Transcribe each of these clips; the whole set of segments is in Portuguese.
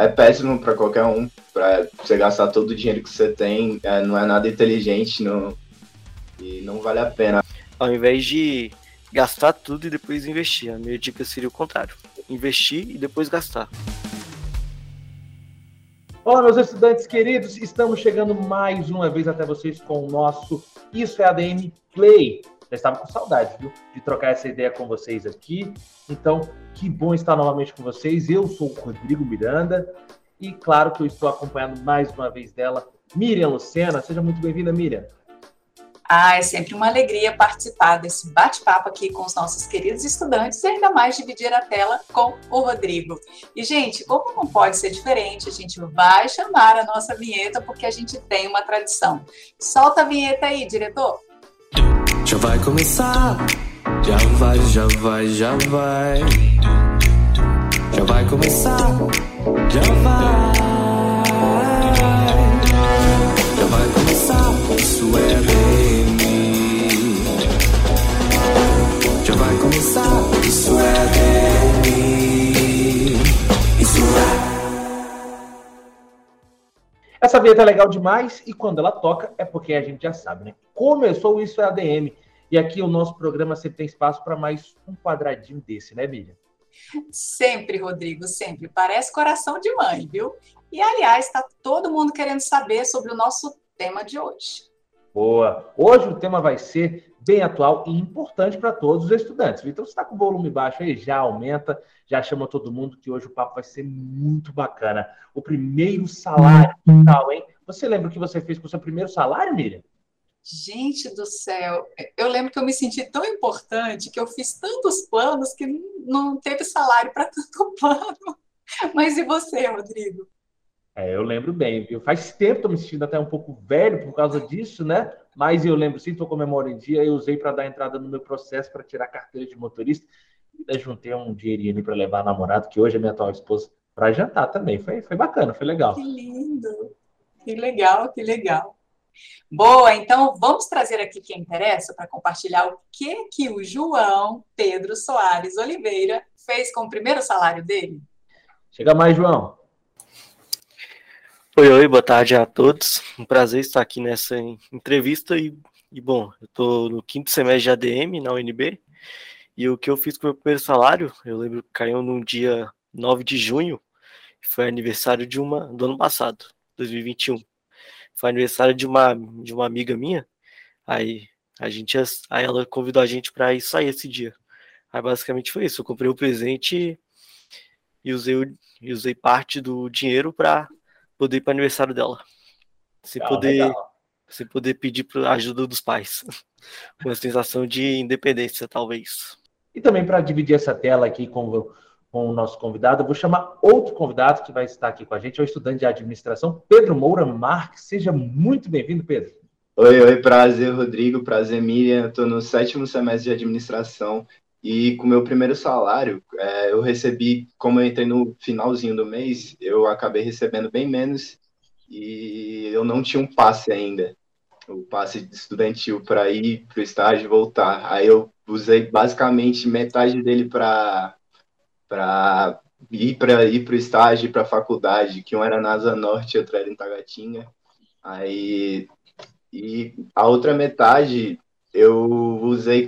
é péssimo para qualquer um, para você gastar todo o dinheiro que você tem, não é nada inteligente, e não vale a pena. Ao invés de gastar tudo e depois investir, a minha dica seria o contrário: investir e depois gastar. Olá, meus estudantes queridos, estamos chegando mais uma vez até vocês com o nosso Isso é ADM Play. Já estava com saudade, viu, de trocar essa ideia com vocês aqui. Então, que bom estar novamente com vocês. Eu sou o Rodrigo Miranda e, claro, que eu estou acompanhando mais uma vez dela, Miriam Lucena. Seja muito bem-vinda, Miriam. É sempre uma alegria participar desse bate-papo aqui com os nossos queridos estudantes e ainda mais dividir a tela com o Rodrigo. E, gente, como não pode ser diferente, a gente vai chamar a nossa vinheta porque a gente tem uma tradição. Solta a vinheta aí, diretor! Já vai começar, já vai. Já vai começar, já vai. Já vai começar, isso é ADM. Já vai começar, isso é ADM. Isso é. Essa vinheta é legal demais e quando ela toca é porque a gente já sabe, né? Começou Isso é ADM e aqui o nosso programa sempre tem espaço para mais um quadradinho desse, né, Miriam? Sempre, Rodrigo, sempre. Parece coração de mãe, viu? E, aliás, está todo mundo querendo saber sobre o nosso tema de hoje. Boa! Hoje o tema vai ser bem atual e importante para todos os estudantes. Então, se está com o volume baixo aí, já aumenta, já chama todo mundo, que hoje o papo vai ser muito bacana. O primeiro salário, que tal, hein? Você lembra o que você fez com o seu primeiro salário, Miriam? Gente do céu, eu lembro que eu me senti tão importante que eu fiz tantos planos que não teve salário para tanto plano. Mas e você, Rodrigo? Eu lembro bem, viu? Faz tempo que estou me sentindo até um pouco velho por causa disso, né? Mas eu lembro, sim, estou com a memória em dia, eu usei para dar entrada no meu processo para tirar a carteira de motorista. Eu juntei um dinheirinho ali para levar a namorada, que hoje é minha atual esposa, para jantar também. Foi bacana, foi legal. Que lindo! Que legal, que legal. Boa, então vamos trazer aqui quem interessa para compartilhar o que o João Pedro Soares Oliveira fez com o primeiro salário dele. Chega mais, João. Oi, boa tarde a todos. Um prazer estar aqui nessa entrevista e bom, eu estou no 5º semestre de ADM na UNB e o que eu fiz com o meu primeiro salário, eu lembro que caiu num dia 9 de junho, foi aniversário do ano passado, 2021. Foi aniversário de uma amiga minha, aí ela convidou a gente para ir sair esse dia. Aí basicamente foi isso, eu comprei o presente e usei parte do dinheiro para poder ir para o aniversário dela. Sem poder pedir a ajuda dos pais. Uma sensação de independência, talvez. E também para dividir essa tela aqui com o nosso convidado, eu vou chamar outro convidado que vai estar aqui com a gente, é o estudante de administração, Pedro Moura Marques. Seja muito bem-vindo, Pedro. Oi, prazer, Rodrigo, prazer, Miriam. Estou no 7º semestre de administração e com o meu primeiro salário, eu recebi, como eu entrei no finalzinho do mês, eu acabei recebendo bem menos e eu não tinha um passe ainda, o passe estudantil para ir para o estágio e voltar. Aí eu usei basicamente metade dele para ir para o estágio e para a faculdade, que um era na Asa Norte e outro era em Taguatinga. Aí, e a outra metade eu usei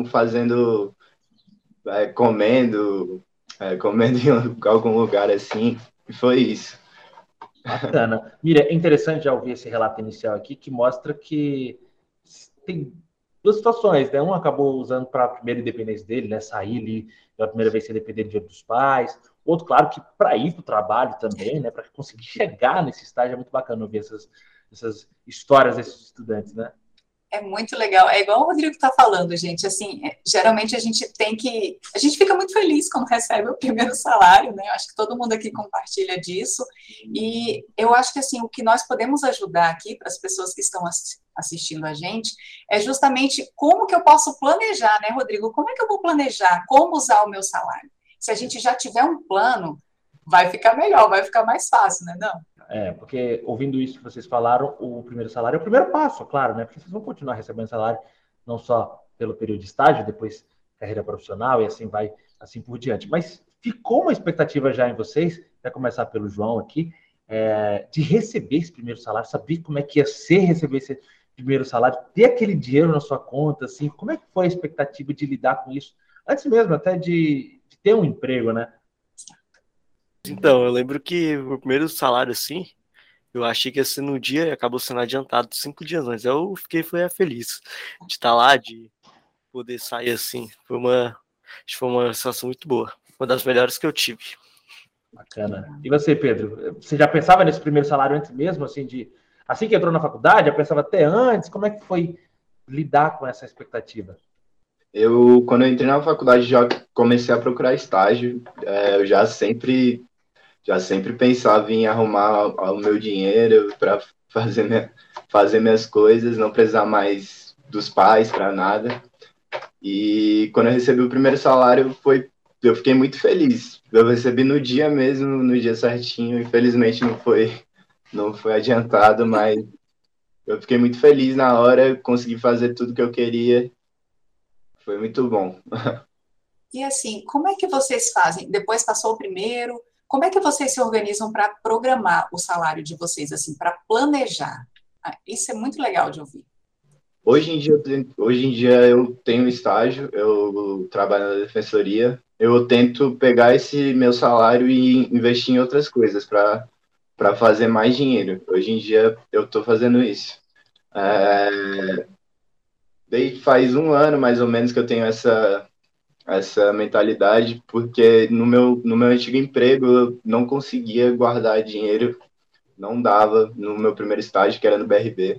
comendo em algum lugar assim, e foi isso. Bacana. Mira, é interessante já ouvir esse relato inicial aqui, que mostra que tem duas situações, né? Um acabou usando para a primeira independência dele, né? Sair ali pela primeira vez sem depender de dos pais. Outro, claro, que para ir para o trabalho também, né? Para conseguir chegar nesse estágio, é muito bacana ouvir essas histórias desses estudantes, né? É muito legal. É igual o Rodrigo está falando, gente. Assim, geralmente a gente fica muito feliz quando recebe o primeiro salário, né? Eu acho que todo mundo aqui compartilha disso. E eu acho que assim, o que nós podemos ajudar aqui para as pessoas que estão assistindo a gente é justamente como que eu posso planejar, né, Rodrigo? Como é que eu vou planejar? Como usar o meu salário? Se a gente já tiver um plano, vai ficar melhor, vai ficar mais fácil, né? Não? Porque ouvindo isso que vocês falaram, o primeiro salário é o primeiro passo, claro, né? Porque vocês vão continuar recebendo salário não só pelo período de estágio, depois carreira profissional e assim vai, assim por diante. Mas ficou uma expectativa já em vocês até começar pelo João aqui, de receber esse primeiro salário, saber como é que ia ser receber esse primeiro salário, ter aquele dinheiro na sua conta, assim, como é que foi a expectativa de lidar com isso? Antes mesmo até de ter um emprego, né? Então, eu lembro que o primeiro salário, assim, eu achei que ia ser no dia e acabou sendo adiantado 5 dias antes. Eu foi feliz de estar lá, de poder sair assim. Acho que foi uma sensação muito boa. Uma das melhores que eu tive. Bacana. E você, Pedro? Você já pensava nesse primeiro salário antes mesmo, assim que entrou na faculdade, já pensava até antes? Como é que foi lidar com essa expectativa? Quando eu entrei na faculdade, já comecei a procurar estágio. Eu já sempre pensava em arrumar o meu dinheiro para fazer minhas coisas, não precisar mais dos pais para nada. E quando eu recebi o primeiro salário, eu fiquei muito feliz. Eu recebi no dia mesmo, no dia certinho. Infelizmente não foi adiantado, mas eu fiquei muito feliz na hora, consegui fazer tudo que eu queria. Foi muito bom. E assim, como é que vocês fazem? Depois passou o primeiro, como é que vocês se organizam para programar o salário de vocês, assim, para planejar? Isso é muito legal de ouvir. Hoje em dia eu tenho estágio, eu trabalho na defensoria. Eu tento pegar esse meu salário e investir em outras coisas para fazer mais dinheiro. Hoje em dia eu estou fazendo isso. Daí faz um ano mais ou menos que eu tenho essa mentalidade, porque no meu antigo emprego eu não conseguia guardar dinheiro, não dava no meu primeiro estágio, que era no BRB.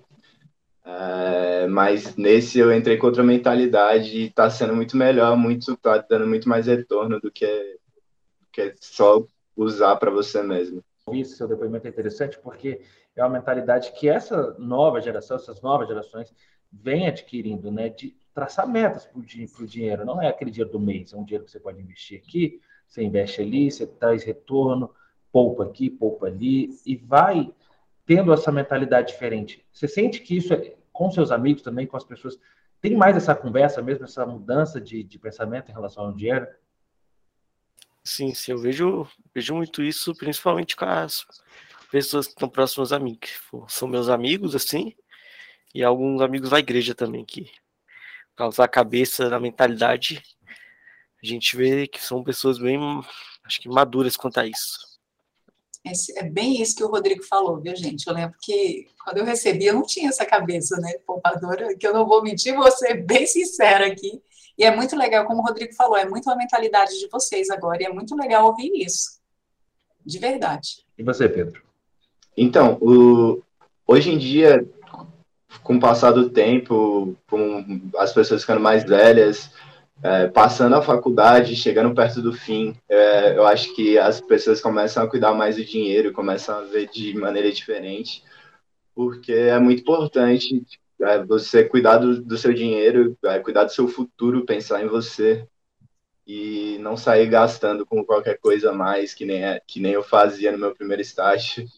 Mas nesse eu entrei com outra mentalidade e está sendo muito melhor, tá dando muito mais retorno do que só usar para você mesmo. Isso, seu depoimento é interessante porque é uma mentalidade que essa nova geração, essas novas gerações vem adquirindo, né? De traçar metas para o dinheiro. Não é aquele dinheiro do mês, é um dinheiro que você pode investir aqui, você investe ali, você traz retorno, poupa aqui, poupa ali, e vai tendo essa mentalidade diferente. Você sente que isso com seus amigos também, com as pessoas, tem mais essa conversa mesmo, essa mudança de pensamento em relação ao dinheiro? Sim, eu vejo muito isso, principalmente com as pessoas que estão próximas a mim, que são meus amigos, assim, e alguns amigos da igreja também, que causar a cabeça, na mentalidade, a gente vê que são pessoas bem, acho que maduras quanto a isso. É bem isso que o Rodrigo falou, viu, gente? Eu lembro que quando eu recebi, eu não tinha essa cabeça, né, poupadora, que eu não vou mentir, vou ser bem sincera aqui. E é muito legal, como o Rodrigo falou, é muito a mentalidade de vocês agora, e é muito legal ouvir isso. De verdade. E você, Pedro? Então, hoje em dia, com o passar do tempo, com as pessoas ficando mais velhas, passando a faculdade, chegando perto do fim, eu acho que as pessoas começam a cuidar mais do dinheiro, começam a ver de maneira diferente, porque é muito importante você cuidar do seu dinheiro, cuidar do seu futuro, pensar em você e não sair gastando com qualquer coisa a mais, que nem eu fazia no meu primeiro estágio.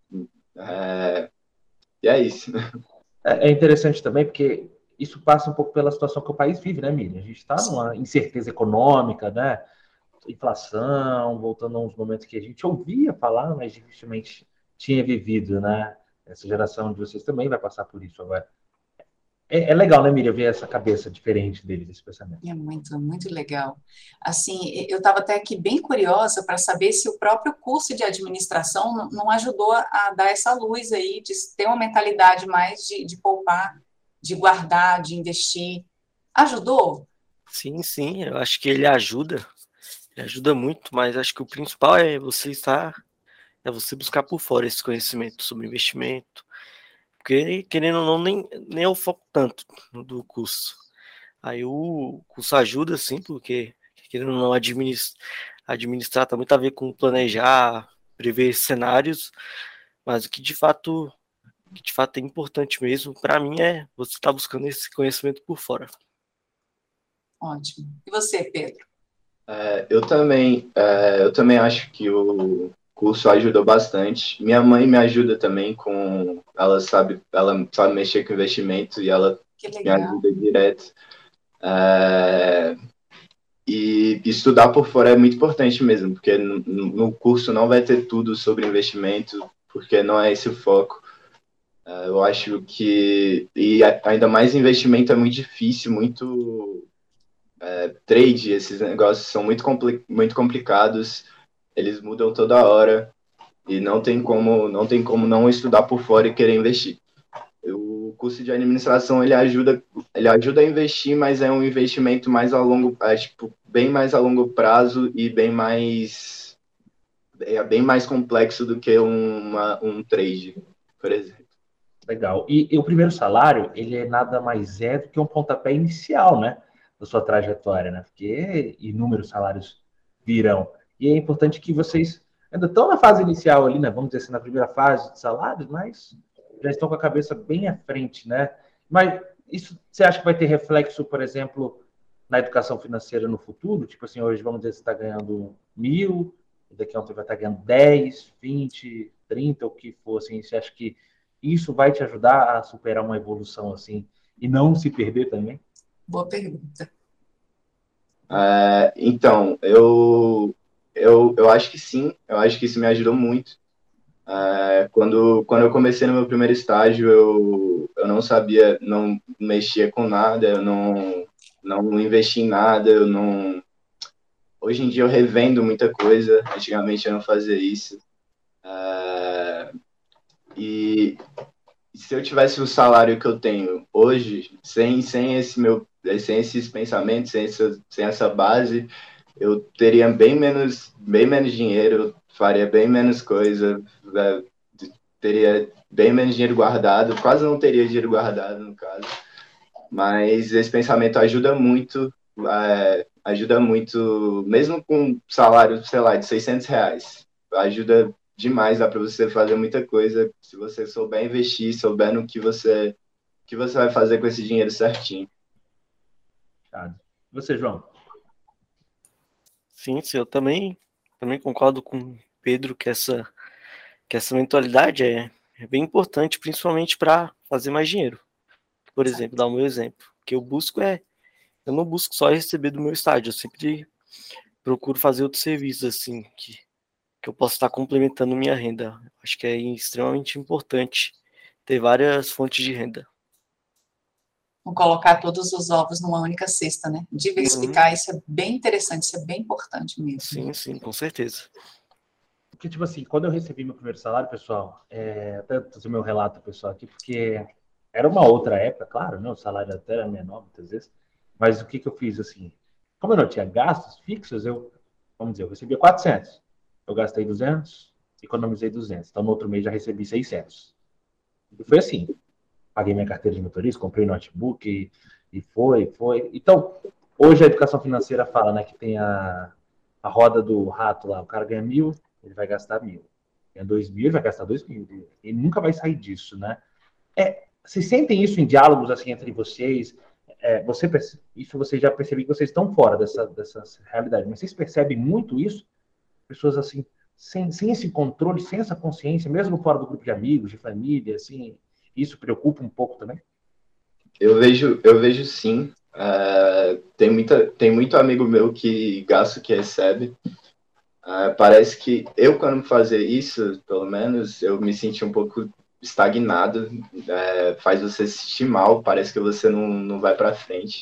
E é isso. É interessante também porque isso passa um pouco pela situação que o país vive, né, Miriam? A gente está numa incerteza econômica, né? Inflação, voltando a uns momentos que a gente ouvia falar, mas dificilmente tinha vivido, né? Essa geração de vocês também vai passar por isso agora. É legal, né, Miriam, ver essa cabeça diferente deles, esse pensamento. É muito, muito legal. Assim, eu estava até aqui bem curiosa para saber se o próprio curso de administração não ajudou a dar essa luz aí, de ter uma mentalidade mais de poupar, de guardar, de investir. Ajudou? Sim, eu acho que ele ajuda muito, mas acho que o principal é você buscar por fora esse conhecimento sobre investimento, porque, querendo ou não, nem é o foco tanto do curso. Aí o curso ajuda, sim, porque, querendo ou não, administrar tem muito a ver com planejar, prever cenários, mas o que de fato é importante mesmo, para mim, é você estar buscando esse conhecimento por fora. Ótimo. E você, Pedro? Eu também acho que o curso ajudou bastante. Minha mãe me ajuda também ela sabe mexer com investimento e ela me ajuda direto. E estudar por fora é muito importante mesmo, porque no curso não vai ter tudo sobre investimento, porque não é esse o foco. Eu acho que, e ainda mais investimento é muito difícil, muito trade, esses negócios são muito complicados, eles mudam toda hora, e não tem como não estudar por fora e querer investir. O curso de administração ele ajuda a investir, mas é um investimento mais a longo, tipo, bem mais a longo prazo e bem mais complexo do que um trade, por exemplo. Legal. E o primeiro salário, ele é nada mais do que um pontapé inicial, né, da sua trajetória, né? Porque inúmeros salários virão. E é importante que vocês ainda estão na fase inicial ali, né? Vamos dizer assim, na primeira fase de salários, mas já estão com a cabeça bem à frente, né? Mas isso você acha que vai ter reflexo, por exemplo, na educação financeira no futuro? Tipo assim, hoje vamos dizer que você está ganhando 1.000, daqui a um tempo vai estar ganhando 10, 20, 30, o que for, assim, você acha que isso vai te ajudar a superar uma evolução assim e não se perder também? Boa pergunta. Então, eu acho que sim, eu acho que isso me ajudou muito. Quando eu comecei no meu primeiro estágio, eu não sabia, não mexia com nada, eu não investi em nada, hoje em dia eu revendo muita coisa, antigamente eu não fazia isso. E se eu tivesse o salário que eu tenho hoje, sem esses pensamentos, sem essa base, eu teria bem menos dinheiro, eu faria bem menos coisa, teria bem menos dinheiro guardado, quase não teria dinheiro guardado, no caso. Mas esse pensamento ajuda muito, mesmo com salário, sei lá, de R$ 600, ajuda demais, dá para você fazer muita coisa, se você souber investir, souber no que você vai fazer com esse dinheiro certinho. Você, João? Sim, eu também concordo com o Pedro que essa mentalidade é bem importante, principalmente para fazer mais dinheiro. Por exemplo, dar o meu exemplo. O que eu busco eu não busco só receber do meu estágio, eu sempre procuro fazer outros serviços assim, que eu possa estar complementando minha renda. Acho que é extremamente importante ter várias fontes de renda. Não colocar todos os ovos numa única cesta, né? Diversificar, isso é bem interessante, isso é bem importante mesmo. Sim, com certeza. Porque, tipo assim, quando eu recebi meu primeiro salário, pessoal, até fazer meu relato, pessoal, aqui, porque era uma outra época, claro, né? O salário até era menor, muitas vezes. Mas o que eu fiz, assim? Como eu não tinha gastos fixos, vamos dizer, eu recebia 400. Eu gastei 200, economizei 200. Então, no outro mês, já recebi 600. E foi assim. Paguei minha carteira de motorista, comprei notebook e foi. Então, hoje a educação financeira fala, né, que tem a roda do rato lá. O cara ganha 1.000, ele vai gastar 1.000. Ganha 2.000, ele vai gastar 2.000. Ele nunca vai sair disso, né? Vocês sentem isso em diálogos assim entre vocês? Isso vocês já perceberam que vocês estão fora dessa realidade, mas vocês percebem muito isso? Pessoas assim, sem esse controle, sem essa consciência, mesmo fora do grupo de amigos, de família, assim, isso preocupa um pouco também? Eu vejo sim. Tem muito amigo meu que gasta o que recebe. Parece que quando fazia isso, pelo menos, eu me senti um pouco estagnado. Faz você se sentir mal, parece que você não vai para frente.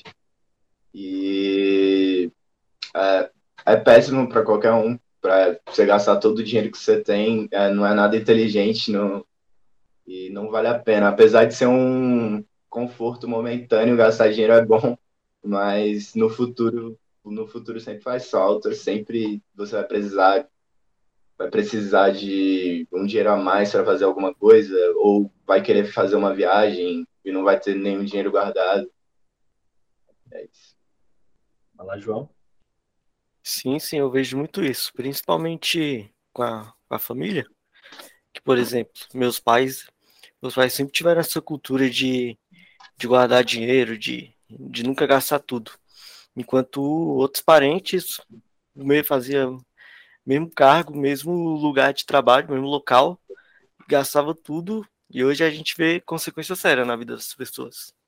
E é péssimo para qualquer um, para você gastar todo o dinheiro que você tem, não é nada inteligente, e não vale a pena. Apesar de ser um conforto momentâneo, gastar dinheiro é bom, mas no futuro sempre faz falta, sempre você vai precisar de um dinheiro a mais para fazer alguma coisa, ou vai querer fazer uma viagem e não vai ter nenhum dinheiro guardado. É isso. Vai lá, João. Sim, eu vejo muito isso, principalmente com a família, que, por exemplo, meus pais sempre tiveram essa cultura de guardar dinheiro, de nunca gastar tudo. Enquanto outros parentes fazia mesmo cargo, mesmo lugar de trabalho, mesmo local, gastava tudo, e hoje a gente vê consequência séria na vida das pessoas.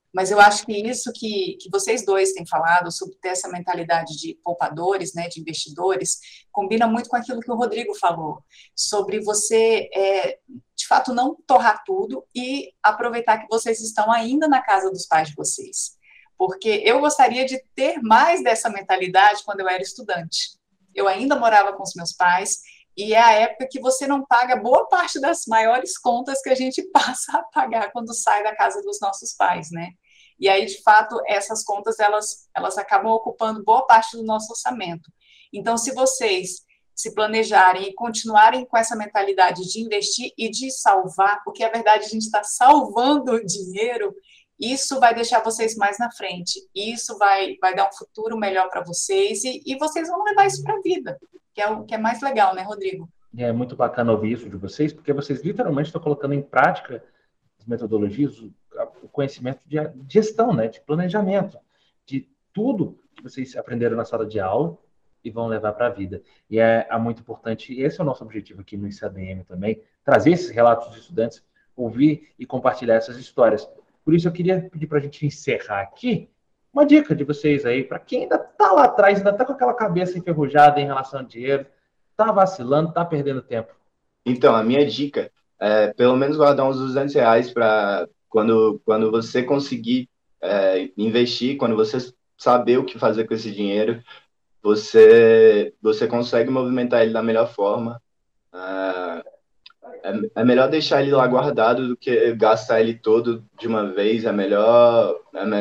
Mas eu acho que isso que vocês dois têm falado, sobre ter essa mentalidade de poupadores, né, de investidores, combina muito com aquilo que o Rodrigo falou, sobre você, de fato, não torrar tudo e aproveitar que vocês estão ainda na casa dos pais de vocês. Porque eu gostaria de ter mais dessa mentalidade quando eu era estudante. Eu ainda morava com os meus pais, e é a época que você não paga boa parte das maiores contas que a gente passa a pagar quando sai da casa dos nossos pais, né? E aí, de fato, essas contas, elas acabam ocupando boa parte do nosso orçamento. Então, se vocês se planejarem e continuarem com essa mentalidade de investir e de salvar, porque, na verdade, a gente está salvando o dinheiro, isso vai deixar vocês mais na frente. Isso vai dar um futuro melhor para vocês e vocês vão levar isso para a vida, que é o que é mais legal, né, Rodrigo? É muito bacana ouvir isso de vocês, porque vocês literalmente estão colocando em prática as metodologias, o conhecimento de gestão, né, de planejamento, de tudo que vocês aprenderam na sala de aula e vão levar para a vida. E é muito importante, e esse é o nosso objetivo aqui no ICADM também, trazer esses relatos dos estudantes, ouvir e compartilhar essas histórias. Por isso eu queria pedir para a gente encerrar aqui uma dica de vocês aí, para quem ainda está lá atrás, ainda está com aquela cabeça enferrujada em relação ao dinheiro, está vacilando, está perdendo tempo. Então, a minha dica é pelo menos guardar uns R$200 para quando você conseguir investir, quando você saber o que fazer com esse dinheiro, você consegue movimentar ele da melhor forma. É melhor deixar ele lá guardado do que gastar ele todo de uma vez. É melhor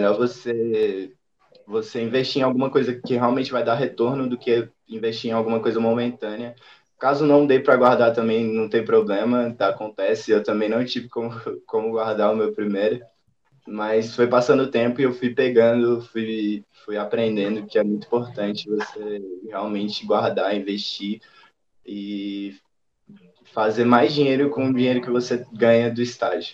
você investir em alguma coisa que realmente vai dar retorno do que investir em alguma coisa momentânea. Caso não dê para guardar também, não tem problema, tá, acontece. Eu também não tive como guardar o meu primeiro, mas foi passando o tempo e eu fui pegando, fui aprendendo que é muito importante você realmente guardar, investir e fazer mais dinheiro com o dinheiro que você ganha do estágio.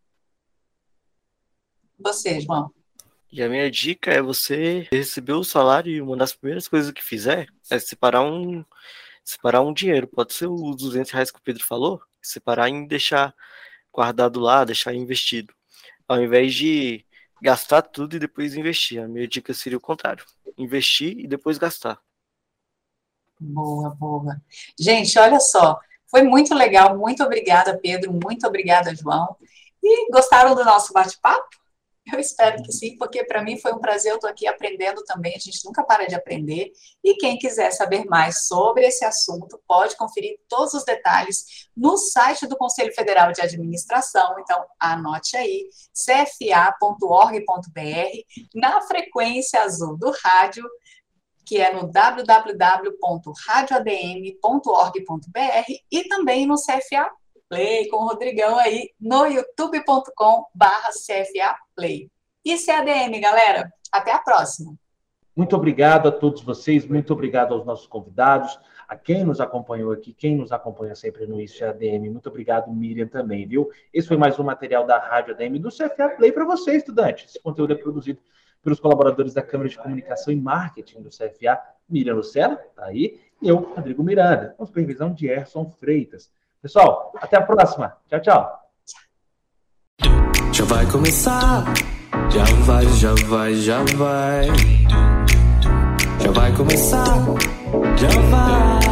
Você, João? E a minha dica é você receber o salário e uma das primeiras coisas que fizer é separar um dinheiro. Pode ser os R$200 que o Pedro falou, separar e deixar guardado lá, deixar investido. Ao invés de gastar tudo e depois investir. A minha dica seria o contrário. Investir e depois gastar. Boa, boa. Gente, olha só. Foi muito legal. Muito obrigada, Pedro. Muito obrigada, João. E gostaram do nosso bate-papo? Eu espero que sim, porque para mim foi um prazer. Eu estou aqui aprendendo também. A gente nunca para de aprender. E quem quiser saber mais sobre esse assunto, pode conferir todos os detalhes no site do Conselho Federal de Administração. Então, anote aí, cfa.org.br, na frequência azul do rádio, que é no www.radioadm.org.br e também no CFA Play, com o Rodrigão aí, no youtube.com/CFA Play. Isso é ADM, galera. Até a próxima. Muito obrigado a todos vocês, muito obrigado aos nossos convidados, a quem nos acompanhou aqui, quem nos acompanha sempre no Isso é ADM. Muito obrigado, Miriam, também, viu? Esse foi mais um material da Rádio ADM do CFA Play para você, estudante. Esse conteúdo é produzido pelos colaboradores da Câmara de Comunicação e Marketing do CFA, Miriam Lucena, tá aí, e eu, Rodrigo Miranda, com supervisão de Erson Freitas. Pessoal, até a próxima. Tchau, tchau. Já vai começar, já vai. Já vai começar, já vai.